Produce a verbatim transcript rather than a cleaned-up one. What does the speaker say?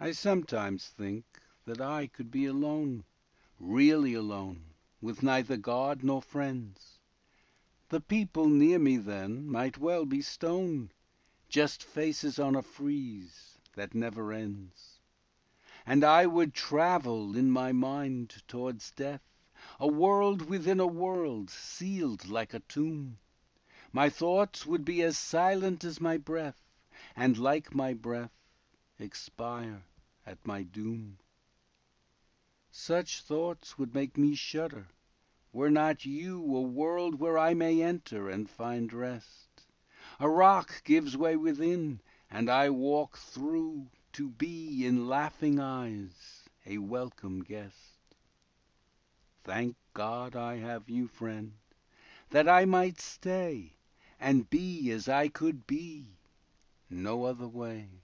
I sometimes think that I could be alone, really alone, with neither God nor friends. The people near me then might well be stone, just faces on a frieze that never ends. And I would travel in my mind towards death, a world within a world, sealed like a tomb. My thoughts would be as silent as my breath, and like my breath expire at my doom. Such thoughts would make me shudder, were not you a world where I may enter and find rest. A rock gives way within, and I walk through, to be in laughing eyes a welcome guest. Thank God I have you, friend, that I might stay and be as I could be, no other way.